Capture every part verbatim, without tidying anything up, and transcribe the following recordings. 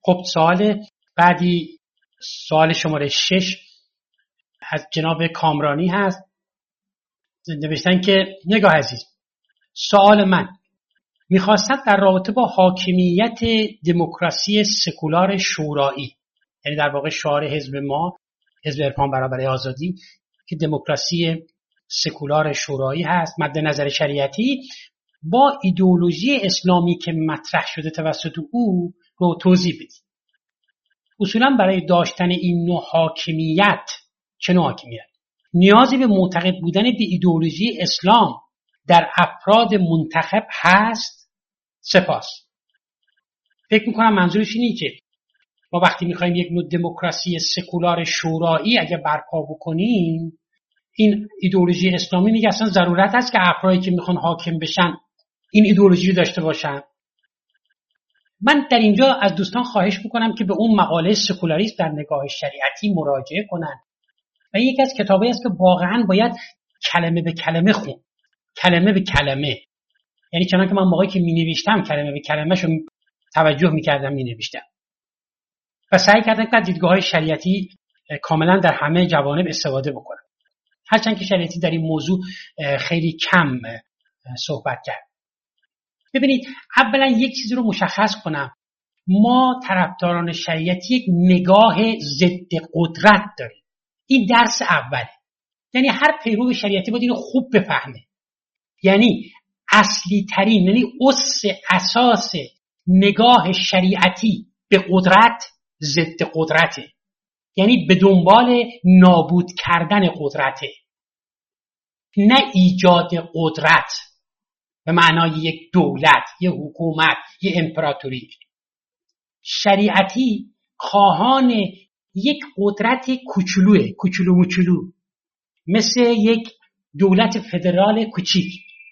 خب سوال بعدی، سوال شماره شش از جناب کامرانی هست. نوشتن که نگاه عزیز، سوال من میخواستم در رابطه با حاکمیت دموکراسی سکولار شورایی، یعنی در واقع شعار حزب ما، حزب عرفان برابر آزادی، که دموکراسی سکولار شورایی هست مد نظر شریعتی، با ایدئولوژی اسلامی که مطرح شده توسط او رو توضیح بدید. اصولا برای داشتن این نوع حاکمیت، چه نوع حاکمیت؟ نیازی به معتقد بودن به ایدئولوژی اسلام در افراد منتخب هست؟ سپاس. فکر میکنم منظورش اینه که ما وقتی میخوایم یک نوع دموکراسی سکولار شورایی اگه برپا بکنیم، این ایدئولوژی اسلامی میگه اصلا ضرورت هست که افرادی که میخوان حاکم بشن این ایدئولوژی رو داشته باشن. من در اینجا از دوستان خواهش میکنم که به اون مقاله سکولاریسم در نگاه شریعتی مراجعه کنن و یکی از کتابایی است که واقعا باید کلمه به کلمه خون، کلمه به کلمه، یعنی چنانکه من موقعی که مینوشتم کلمه به کلمه‌شو توجه میکردم مینوشتم و سعی کردم که دیدگاه‌های شریعتی کاملا در همه جوانب استفاده بکنم، هرچند که شریعتی در این موضوع خیلی کم صحبت کرد. ببینید، اولا یک چیزی رو مشخص کنم، ما طرفداران شریعتی یک نگاه ضد قدرت داریم. این درس اوله، یعنی هر پیرو شریعتی باید اینو خوب بفهمه. یعنی اصلی ترین، یعنی اس اساس نگاه شریعتی به قدرت ضد قدرته، یعنی به دنبال نابود کردن قدرته، نه ایجاد قدرت به معنای یک دولت، یک حکومت، یک امپراتوری. شریعتی خواهان یک قدرت کوچولوه، کوچولو موچولو، مثل یک دولت فدرال کوچیک.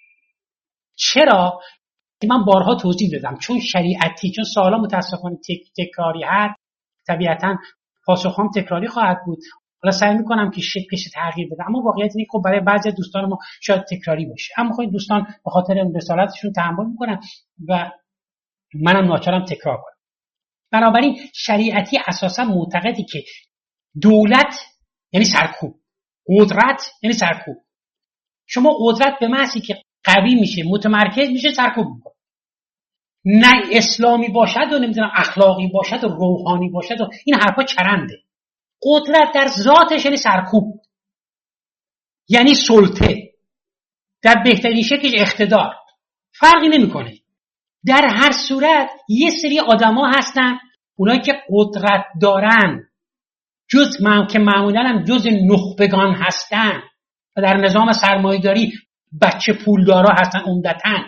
چرا؟ من بارها توضیح دادم، چون شریعتی، چون سوالا متاسفانه تک، تکراری هست، طبیعتاً پاسخام تکراری خواهد بود. حالا سعی میکنم که شکلش تغییر بدم، اما واقعیت اینه خب برای بعضی دوستان ما شاید تکراری باشه، اما خب این دوستان به خاطر رسالتشون تحمل میکنن و منم ناچارم تکرار کنم. بنابراین شریعتی اساسا معتقدی که دولت یعنی سرکوب، قدرت یعنی سرکوب. شما قدرت به محضی که قوی میشه، متمرکز میشه، سرکوب میکنه. نه اسلامی باشد و نمیدونم اخلاقی باشد و روحانی باشد و این حرفا چرنده. قدرت در ذاتش یعنی سرکوب، یعنی سلطه، در بهترین شکلش اقتدار، فرقی نمیکنه. در هر صورت یه سری آدما هستن، اونایی که قدرت دارن، جز من که معمولا هم جز نخبگان هستن و در نظام سرمایه‌داری بچه پولدارا هستن عمدتاً،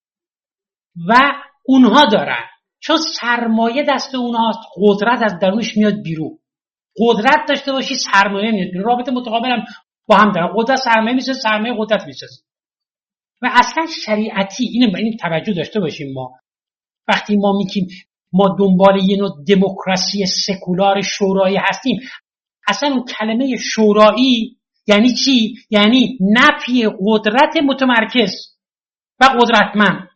و اونها دارن، چون سرمایه دست اونهاست، قدرت از درونش میاد بیرون. قدرت داشته باشی سرمایه میاد بیرون، رابطه متقابل هم با هم دارن. قدرت سرمایه میسازه، سرمایه قدرت میسازه. و اصلا شریعتی، اینو این توجه داشته باشیم، ما وقتی ما میگیم ما دنبال یه نوع دموکراسی سکولار شورایی هستیم، اصلا اون کلمه شورایی یعنی چی؟ یعنی نفی قدرت متمرکز و قدرتمند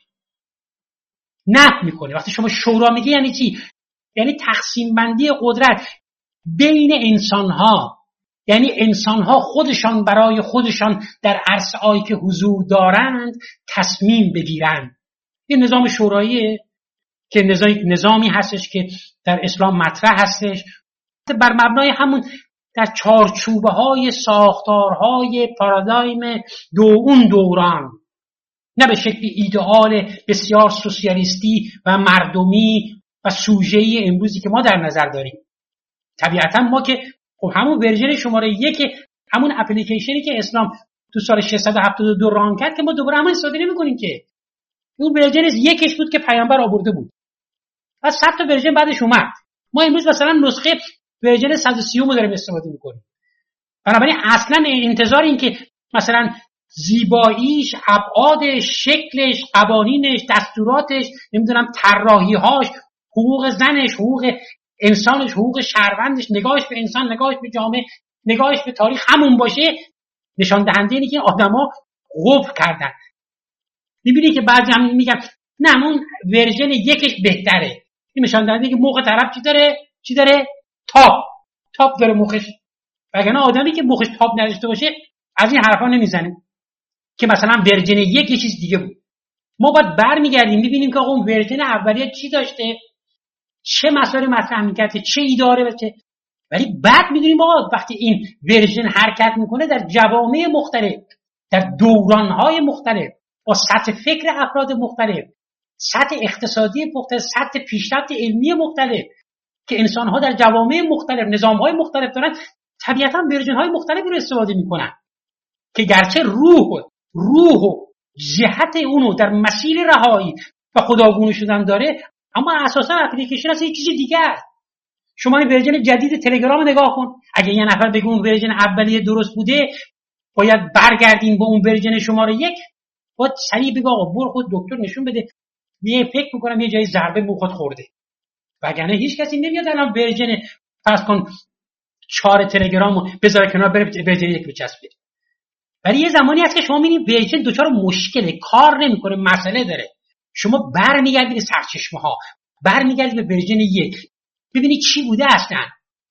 نفی میکنه. وقتی شما شورا میگی یعنی چی؟ یعنی تقسیم بندی قدرت بین انسانها، یعنی انسانها خودشان برای خودشان در عرصه‌ای که حضور دارند تصمیم بگیرند. این نظام شوراییه که نظامی هستش که در اسلام مطرح هستش، بر مبنای همون در چارچوبه های ساختارهای پارادایم دو اون دوران، نه به شکل ایدئال بسیار سوسیالیستی و مردمی و سوژه‌ای امروزی که ما در نظر داریم. طبیعتا ما که خب همون ورژن شماره یک، همون اپلیکیشنی که اسلام تو سال ششصد و هفتاد و دو ران کرد که ما دوباره همون استفاده نمی‌کنیم، که اون ورژن یکش بود که پیامبر آورده بود، بعد صد تا ورژن بعدش اومد. ما امروز مثلا نسخه ورژن صد و سی رو داریم استفاده می‌کنیم. بنابراین اصلا انتظار این که مثلا زیباییش، ابعادش، شکلش، قوانینش، دستوراتش، نمیدونم طراحی‌هاش، حقوق زنش، حقوق انسانش، حقوق شهروندش، نگاهش به انسان، نگاهش به جامعه، نگاهش به تاریخ همون باشه، نشان دهنده اینه که آدما غف کردن. می‌بینی که بعضی هم میگن نه اون ورژن یکش بهتره، این نشان دهنده که مخ طرف چی داره؟ چی داره؟ تاب. تاب داره مخش. وگرنه آدمی که مخش تاب نداشته باشه از این حرفا نمیزنه که مثلا ورژن یک یه چیز دیگه بود. ما باید برمیگردیم میبینیم که اون ورژن اولیه چی داشته، چه مسائلی مطرح میکرده، چه ایداره و چه. ولی بعد میدونیم آقا وقتی این ورژن حرکت میکنه در جوامع مختلف، در دورانهای مختلف، با سطح فکر افراد مختلف، سطح اقتصادی مختلف، سطح پیشرفت علمی مختلف که انسانها در جوامع مختلف، نظامهای مختلف دارن، طبیعتا ورژن‌های مختلفی رو استفاده میکنن که گرچه روح روح و جهت اونو در مسیر رهایی و خداگونه شدن داره، اما اساسا اپلیکیشن اصلا یه چیز دیگه است. شما این ورژن جدید تلگرام نگاه کن، اگه یه نفر بگه اون ورژن اولیه درست بوده باید برگردیم با اون ورژن شماره یک، باید سریع بگه آقا برو خود دکتر نشون بده، یه فکر میکنم یه جایی ضربه مخت خورده. وگرنه هیچ کسی نمیاد الان ورژن فرض کن چهار تلگرامو بذاره کنار بره ورژن یک بچسبه. ولی یه زمانی هست که شما میبینید ورژن دوچار مشکله، کار نمیکنه، مسئله داره. شما برمیگردید به سرچشمه ها، برمیگردید به ورژن یک، ببینید چی بوده اصلا،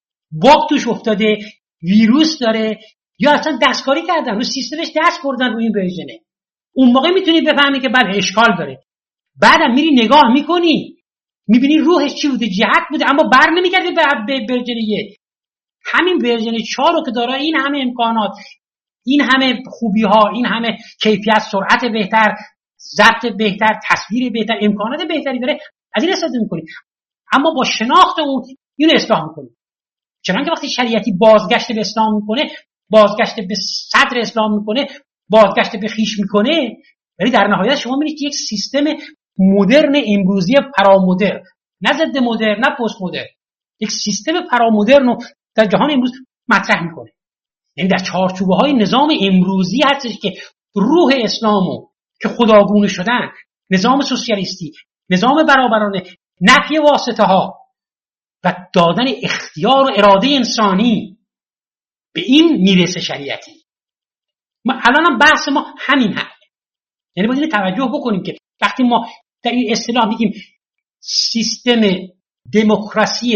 باگ توش افتاده، ویروس داره، یا اصلا دستکاری کردن رو سیستمش، دست بردن رو این ورژنه. اون موقع میتونید بفهمی که بله اشکال داره. بعدم میری نگاه میکنی میبینی روحش چی بوده، جهت بوده، اما بر نمیگردی به ورژن یک. همین ورژن چهار رو که داره این همه امکانات، این همه خوبی ها، این همه کیفیت، سرعت بهتر، ضبط بهتر، تصویر بهتر، امکانات بهتری داره، از این استفاده میکنی. اما با شناخت اون اینو اصلاح میکنی. چنانکه وقتی شریعتی بازگشت به اسلام میکنه، بازگشت به صدر اسلام میکنه، بازگشت به خیش میکنه، ولی در نهایت شما میبینید که یک سیستم مدرن امروزی پرامدرن، نه ضد مدرن نه پست مدرن، یک سیستم پرامدرن رو در جهان امروز مطرح میکنه. یعنی در چارچوبه های نظام امروزی هستش که روح اسلامو که خداگونه شدن، نظام سوسیالیستی، نظام برابرانه، نفی واسطه ها و دادن اختیار و اراده انسانی، به این میرسه شریعتی. ما الان بحث ما همین هست. یعنی باید توجه بکنیم که وقتی ما در این اصطلاح میگیم سیستم دموکراسی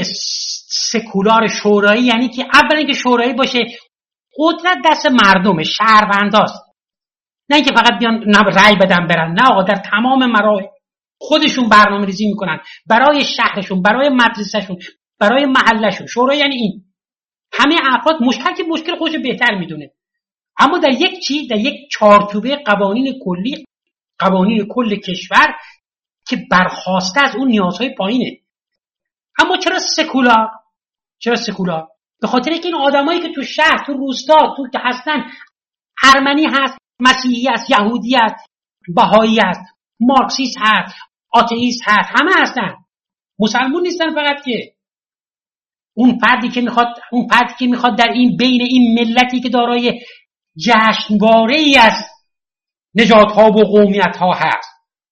سکولار شورایی، یعنی که اولا که شورایی باشه قدرت دست مردمه، شهرونداست، نه اینکه فقط بیان رأی بدن برن، نه آقا، در تمام مراحل خودشون برنامه ریزی میکنن برای شهرشون، برای مدرسهشون، برای محلشون. شورای یعنی این همه افراد مشکل که مشکل خودش بهتر میدونه، اما در یک چی، در یک چارچوبه قوانین کلی، قوانین کل کشور که برخواسته از اون نیازهای پایینه. اما چرا سکولار؟ چرا سکولار؟ به خاطر اینکه این آدمایی که تو شهر، تو روستا، تو که هستن، ارمنی هست، مسیحی هست، یهودی هست، بهایی هست، مارکسیست هست، آتئیست هست، همه هستن. مسلمون نیستن فقط. که اون فردی که میخواد اون فردی که میخواد در این بین این ملتی که دارای جشنواره‌ای از نژادها و قومیت‌ها هست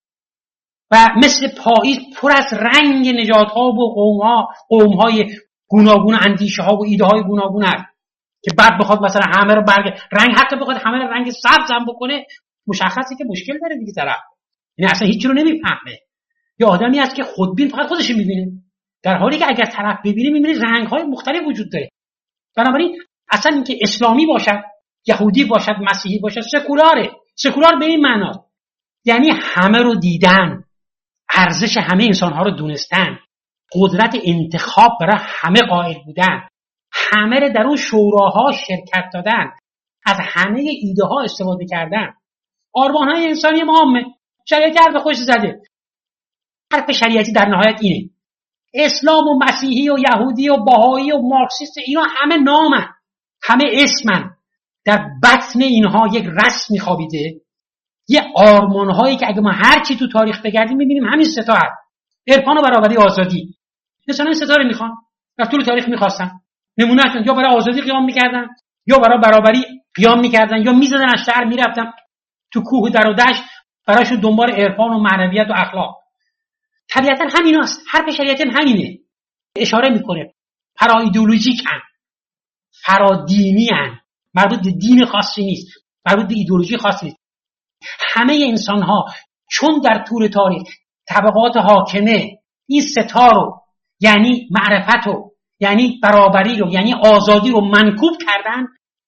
و مثل پاییز پر از رنگ نژادها و قوم‌ها، قوم‌های گوناگون، اندیشه‌ها و ایده‌های گوناگون هست که بعد بخواد مثلا همه رو برگ رنگ، حتی بخواد همه رو رنگ سبز هم بکنه، مشخصه که مشکل داره دیگه طرف. یعنی اصلا هیچ چیزی رو نمیفهمه. یه آدمی هست که خودبین فقط خودش رو می‌بینه، در حالی که اگر طرف ببینه می‌بینه رنگ‌های مختلف وجود داره. بنابراین اصلا اینکه اسلامی باشد، یهودی باشد، مسیحی باشد، سکولاره. سکولار به این معنا یعنی همه رو دیدن، ارزش همه انسان‌ها رو دونستن، قدرت انتخاب برای همه قائل بودن، همه رو در اون شوراها شرکت دادن، از همه ایده ها استفاده کردن. آرمان‌های انسانی عامه، شریعتی حرف خوش زده. حرف شریعتی در نهایت اینه. اسلام و مسیحی و یهودی و بهایی و مارکسیست، اینا همه نامن، همه اسمن. در بطن اینها یک رسمی خوابیده، یه آرمان‌هایی که اگه ما هر چی تو تاریخ بگردیم می‌بینیم همین سه تا هست. عرفان و برابری، آزادی. مثلا این ستاره میخوان، در طول تاریخ میخواستن، نمونهشون یا برای آزادی قیام میکردن، یا برای برابری قیام میکردن، یا میزدن از شهر میرفتن تو کوه در و دشت برایشون دنبال عرفان و معنویت و اخلاق. طبیعتا همیناست. حرف شریعتی همینه. اشاره میکنه فرا ایدئولوژیک ان، فرا دینی ان، مربوط به دین خاصی نیست، مربوط به ایدئولوژی خاصی نیست. همه انسان ها چون در طول تاریخ طبقات حاکمه این ستا رو، یعنی معرفت رو، یعنی برابری رو، یعنی آزادی رو منکوب کردن،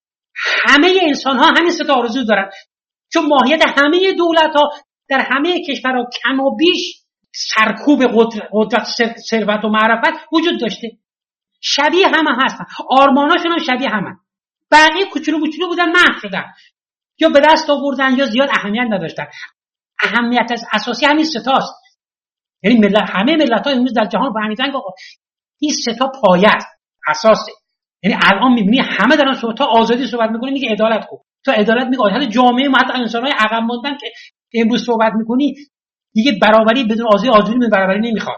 همه انسان ها همین ستا آرزو دارن. چون ماهیت همه دولت ها در همه کشورها کم و بیش سرکوب قدرت، ثروت و معرفت وجود داشته. شبیه همه هستن، آرماناشون هم شبیه همه. بقیه کوچولو کوچولو بودن، محو شدن یا به دست آوردن یا زیاد اهمیت نداشتن. اهمیت از اساسی همین ستاست. یعنی ملت، همه ملت ها امروز در جهان فهمیدن که این ستا پایه است، اساسه. یعنی الان میبینی همه دارن صحبت، تا آزادی صحبت میکنه میگه عدالت کو، تا عدالت میگه حتی جامعه ما، حتی انسان‌های عقب ماندن که امروز صحبت میکنی دیگه برابری بدون آزادی، آزادی بدون برابری نمیخواد.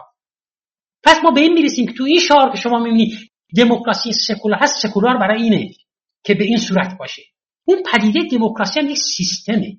پس ما به این میرسیم که تو این شعار که شما میبینی دموکراسی سکولار هست، سکولار برای اینه که به این صورت باشه. اون پدیده دموکراسی هم یک سیستمه،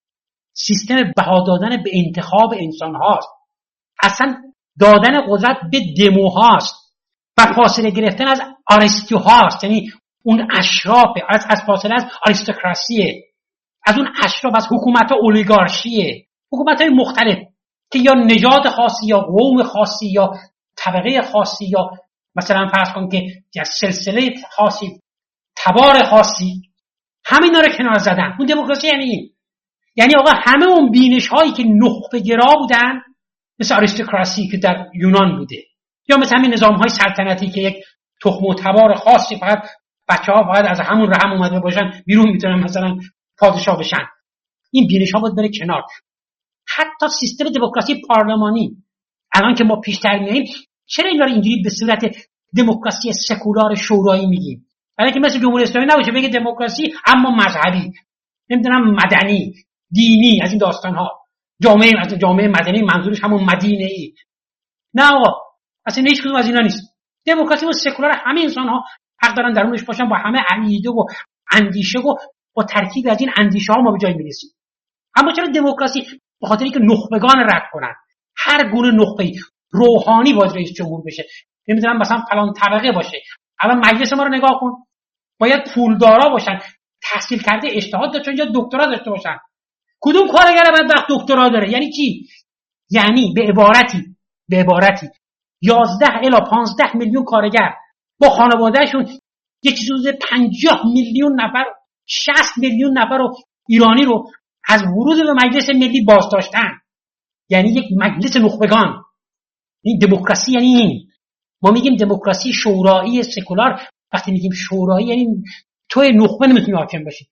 سیستم بها دادن به انتخاب انسان هاست، اصلا دادن قدرت به دمو هاست و فاصله گرفتن از آریستو هاست، یعنی اون اشراف، از از فاصله از آریستوکراسیه، از اون اشراف، از حکومت اولیگارشیه، حکومت های مختلف که یا نژاد خاصی یا قوم خاصی یا طبقه خاصی یا مثلا فرض کن که از سلسله خاصی، تبار خاصی، همین رو کنار زدن. اون دموکراسی یعنی این، یعنی آقا همه اون بینش هایی که نخبه گرا بودن، مثل آریستوکراسی که در یونان بوده، یا مثل همین نظام های سلطنتی که یک تخم و تبار خاصی، فقط بچه ها فقط از همون رحم اومده باشن بیرون میتونن مثلا پادشاه بشن، این بینش ها باید بره کنار. حتی سیستم دموکراسی پارلمانی الان که ما پیشتر میاییم، چرا اینا رو اینجوری به صورت دموکراسی سکولار شورایی میگیم؟ برای که مثل جمهوری اسلامی نباشه بگه دموکراسی اما مذهبی، نمیدونم مدنی، دینی، از این داستان ها. جامعه از جامعه مدنی منظورش همون مدینه ای. نه آقا، اصلا هیچ کدوم از اینا نیست. دموکراسی و سکولار همه انسان ها حق دارن درونش باشن، با همه عقیده و اندیشه و با ترکیب از این اندیشه ها ما به جای میرسیم. اما چرا دموکراسی؟ به خاطر اینکه نخبگان رد کنن، هر گونه نخبه‌ای روحانی باید رئیس جمهور بشه، نمیدونم مثلا فلان طبقه باشه. الان مجلس ما رو نگاه کن، باید پولدارا باشن، تحصیل کرده، اجتهاد داشته، اینجا دکترا داشته باشن. کدوم کارگر بدبخت دکترا داره؟ یعنی چی؟ یعنی به عبارتی به عبارتی یازده الی پانزده میلیون کارگر با خانوادهشون یه چیزی حدود پنجاه میلیون نفر، شصت میلیون نفر رو ایرانی رو از ورود به مجلس ملی باز داشتن. یعنی یک مجلس نخبگان. این دموکراسی یعنی این. ما میگیم دموکراسی شورایی سکولار، وقتی میگیم شورایی یعنی توی نخبه نمیتونی حاکم باشی.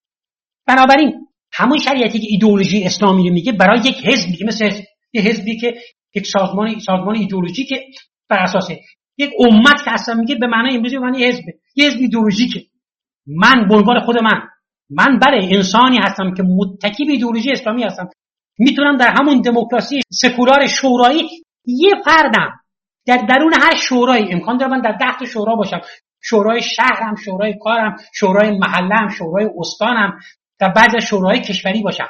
بنابراین همون شریعتی که ایدئولوژی اسلامی رو میگه برای یک حزب میگه، مثل یک حزبی که یک سازمان سازمان ایدئولوژی که بر اساس یک امت که اصلا میگه به معنی امروزی به معنی حزب، یه حزب ایدئولوژیکه. من به عنوان خود من من بله انسانی هستم که متکی به ایدئولوژی اسلامی هستم، میتونم در همون دموکراسی سکولار شورایی یه فردم در درون هر شورایی امکان داره من در ده تا شورا باشم، شورای شهرم، شورای کارم، شورای محلم، شورای استانم، در بعضی شورای کشوری باشم.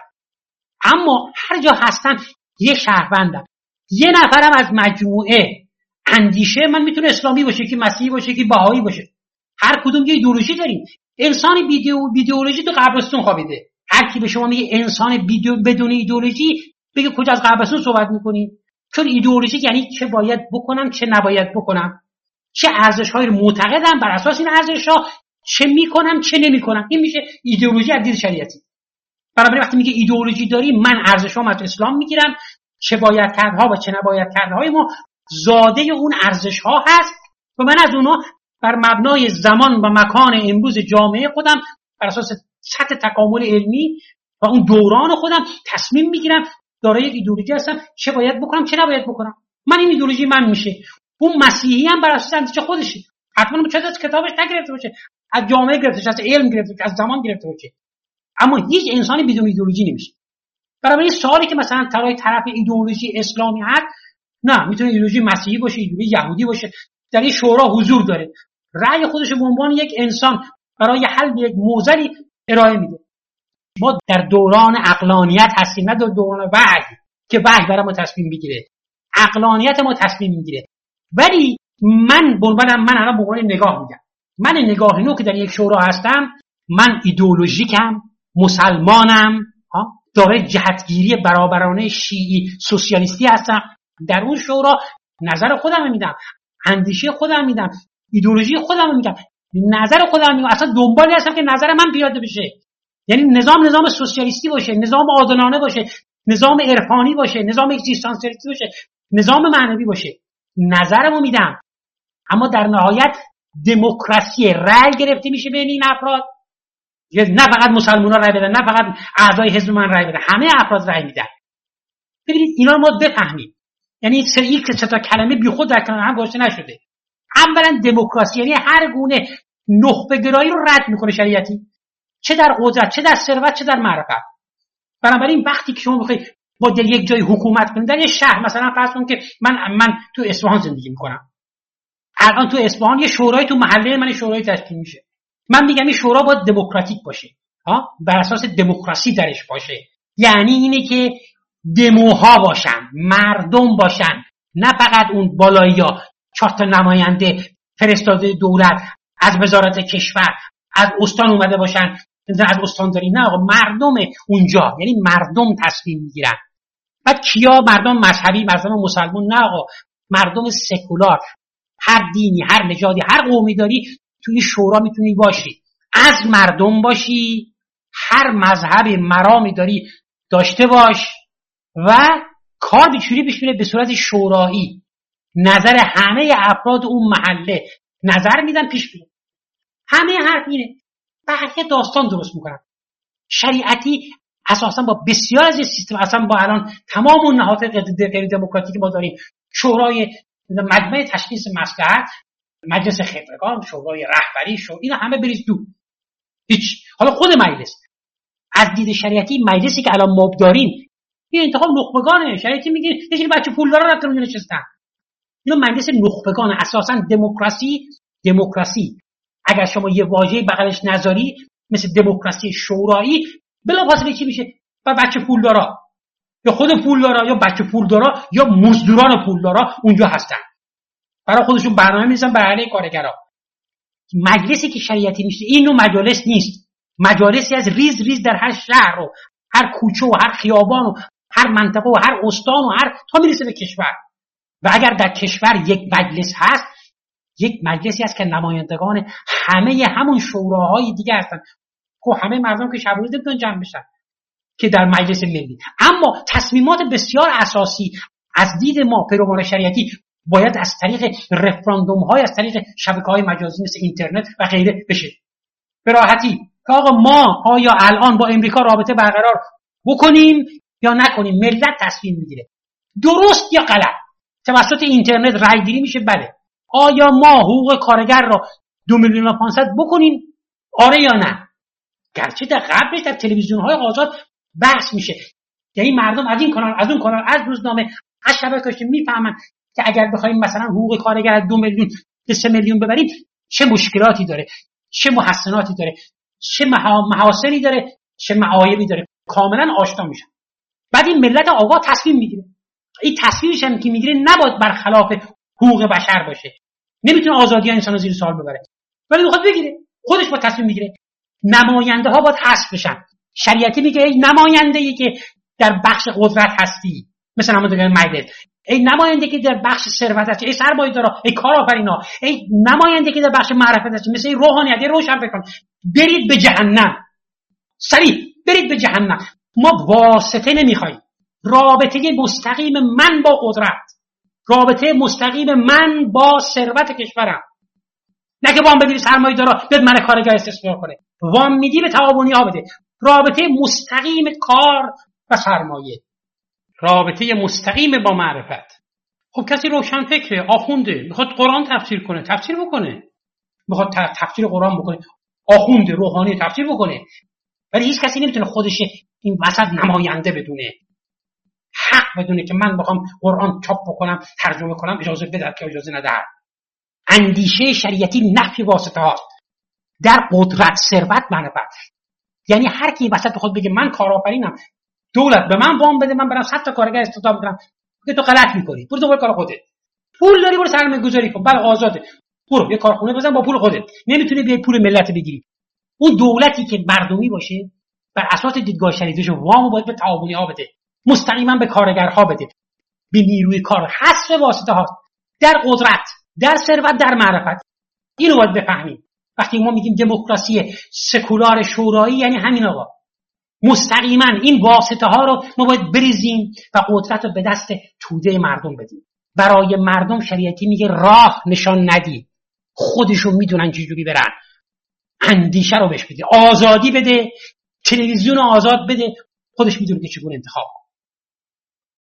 اما هر جا هستم یه شهروندم، یه نفرم از مجموعه اندیشه من میتونه اسلامی باشه، که مسیحی باشه، که بهایی باشه. هر کدوم یه ایدئولوژی داریم. انسان بی ایدئولوژی تو قبرستون خوابیده. هر کی به شما میگه انسان بدون ایدئولوژی، بگه کجا از قبرستون صحبت میکنی؟ چون ایدئولوژی یعنی چه باید بکنم، چه نباید بکنم، چه ارزش‌هایی رو معتقدم، بر اساس این ارزش‌ها چه میکنم، چه نمیکنم. این میشه ایدئولوژی از دید شریعتی. برای وقتی میگه ایدئولوژی داری، من ارزش‌هام از اسلام میگیرم، چه باید کردها و چه نباید کردهای ما زاده اون ارزش‌ها هست و من از اونها بر مبنای زمان و مکان امروز جامعه خودم، بر اساس سطح تکامل علمی و اون دوران خودم تصمیم میگیرم دارای ایدئولوژی هستم، چه باید بکنم، چه نباید بکنم. من این ایدئولوژی من میشه. اون مسیحی هم بر اساس اندیشه خودشه، حتما چه از کتابش نگرفته باشه، از جامعه گرفته، از علم گرفته، از زمان گرفته باشه. اما هیچ انسانی بدون ایدئولوژی نمیشه. برای این سوالی که مثلا طرف طرف ایدئولوژی اسلامی هست، نه، میتونه ایدئولوژی مسیحی باشه، ایدئولوژی یهودی باشه، در این شورا حضور داره، رأی خودش به عنوان یک انسان برای حل یک موضوعی ارائه میده. ما در دوران عقلانیت هستیم، نه در دوران وحی که وحی برای ما تصمیم میگیره. عقلانیت ما تصمیم میگیره. ولی من بنابراین من الان به عنوان نگاه میگم، من نگاه نو که در یک شورا هستم، من ایدئولوژیکم، مسلمانم، ها، دارای جهتگیری برابرانه شیعی سوسیالیستی هستم. در اون شورا نظر خودم میدم، اندیشه خودم میدم، ایدئولوژی خودم میگم، نظر خودم میگم، اصلا دنبالی هستم که نظر من پیاده بشه. یعنی نظام نظام سوسیالیستی باشه، نظام عادلانه باشه، نظام عرفانی باشه، نظام اگزیستانسیالیستی باشه، نظام معنوی باشه. نظرمو میدم، اما در نهایت دموکراسی رأی گرفته میشه بین این افراد. نه فقط مسلمان‌ها رأی بدن، نه فقط اعضای حزب من رأی بدن، همه افراد رأی میدن. ببینید اینا رو ما بفهمیم. یعنی سری که سه تا کلمه بیخود در کنار هم گذاشته نشده. اولا دموکراسی یعنی هر گونه نخبه‌گرایی رو رد میکنه شریعتی، چه در قدرت، چه در ثروت، چه در معرفت. بنابراین وقتی که شما بخواید با در یک جای حکومت کنید، در یک شهر مثلا فرض کن که من من تو اصفهان زندگی میکنم، الان تو اصفهان یه شورای تو محله من شورای تشکیل میشه، من میگم این شورا باید دموکراتیک باشه، ها، بر اساس دموکراسی درش باشه. یعنی اینه که دموها باشن، مردم باشن، نه فقط اون بالایی‌ها چهار تا نماینده فرستاده دولت از وزارت کشور، از استان اومده باشن، از استانداری، نه آقا، مردم اونجا، یعنی مردم تصمیم میگیرن. بعد کیا؟ مردم مذهبی، مردم مسلمان، نه آقا، مردم سکولار، هر دینی، هر نژادی، هر قومی داری توی شورا میتونی باشی، از مردم باشی، هر مذهبی مرامی داری داشته باش و کار بیچوری بشونه به صورت شورایی، نظر همه افراد اون محله نظر میدن، پیش میره. همه حرف اینه، بقیه داستان درست میکنن. شریعتی اساسا با بسیار از سیستم، اصلا با الان تمام اون نهادهای غیر دموکراتیک ما داریم، شورای مجمع تشخیص مصلحت، مجلس خبرگان، شورای رهبری، شورای، اینا همه بریز دو هیچ. حالا خود مجلس از دید شریعتی، مجلسی که الان ما داریم این انتخاب نخبگانه. شریعتی میگه یه بچه پولدارا رفتن اونجا نشستن، اینا مجلس نخبگان. اساسا دموکراسی دموکراسی اگر شما یه واژه بغلش نذاری مثل دموکراسی شورایی، بلافاصله چی میشه؟ با بچه پولدارا یا خود پولدارا یا بچه پولدارا یا مزدوران پولدارا اونجا هستن، برای خودشون برنامه می‌ریزن برای علیه کارگرا. مجلسی که شریعتی میشه این نوع مجالس نیست، مجالسی از ریز ریز در هر شهر و هر کوچه و هر خیابان و هر منطقه و هر استان و هر تا میرسه به کشور. و اگر در کشور یک مجلس هست، یک مجلسی هست که نمایندگان همه همون شوراهای دیگه هستن، که همه مردم که شب روز نمیتونن جمع بشن که در مجلس ملی. اما تصمیمات بسیار اساسی از دید ما پیروان شریعتی باید از طریق رفراندوم های، از طریق شبکه‌های مجازی مثل اینترنت و غیره بشه به راحتی. که آقا ما آیا الان با امریکا رابطه برقرار بکنیم یا نکنیم، ملت تصمیم میگیره، درست یا غلط. توسط اینترنت رای گیری میشه، بله. آیا ما حقوق کارگر را دو میلیون و پانصد بکنیم، آره یا نه؟ گرچه در قبلش در تلویزیون های آزاد بحث میشه، یعنی مردم از این کانال، از اون کانال، از روزنامه، از شبکه‌اش میفهمن که اگر بخوایم مثلا حقوق کارگر از دو میلیون به سه میلیون ببریم چه مشکلاتی داره، چه محسناتی داره، چه محاسنی داره، چه معایبی داره، کاملا آشنا میشن. بعد این ملت آگاه تصمیم میگیره. این تصمیمش هم که میگیره نباید برخلاف حقوق بشر باشه، نمیتونه آزادی انسان رو زیر سوال ببره، ولی میخواد بگیره، خودش با تصمیم میگیره. نماینده ها باید حذف بشن. شریعتی میگه ای نماینده ای که در بخش قدرت هستی، مثلا نماینده مجلس، ای نماینده که در بخش ثروت هستی، ای سرمایه‌دارا، ای کارآفرینا، ای نماینده که در بخش معرفت هستی، مثل روحانیت، روشن فکران، برید به جهنم، سریع برید به جهنم. ما واسطه نمیخوایم، رابطه مستقیم من با قدرت، رابطه مستقیم من با ثروت کشورم، نه که وام بدی به سرمایه‌دارا بیاد من کارگر استثمار کنه، وام میدی به تعاونی ها بده. رابطه مستقیم کار و سرمایه، رابطه مستقیم با معرفت. خب کسی روشن فکره، آخونده، میخواد قرآن تفسیر کنه، تفسیر بکنه، میخواد تفسیر قرآن بکنه، آخونده روحانی تفسیر بکنه، ولی هیچ کسی نمیتونه خودش این وسط نماینده بدونه، حق بدونه که من بخوام قرآن چاپ بکنم، ترجمه کنم، اجازه بده که اجازه نده. اندیشه شریعتی نفی واسطه هاست در قدرت، ثروت، معرفت. یعنی هر کی وسط بخواد بگه من کارآفرینم، دولت به من وام بده، من برام صد تا کارگر استخدام کنم، که تو غلط میکنی، برو دنبال کار خودت. پول داری برو سرمایه گذاری کن، بله آزاده، برو یه کارخونه بزن با پول خودت، نمیتونی بیای پول ملت بگیری. اون دولتی که مردمی باشه بر اساس دیدگاه شریعتیش وامو باید به تعاونی ها بده، مستقیما به کارگرها بده، به نیروی کار، حذف واسطه هاست. در قدرت، در ثروت، در معرفت. اینو باید بفهمیم. وقتی ما میگیم دموکراسی سکولار شورایی یعنی همین آقا. مستقیما این واسطه ها رو ما باید بریزیم و قدرت رو به دست توده مردم بدیم. برای مردم شریعتی میگه راه نشان ندی، خودشون میدونن چجوری برن. اندیشه رو بهش بده، آزادی بده، تلویزیون رو آزاد بده، خودش میدونه که چگونه انتخاب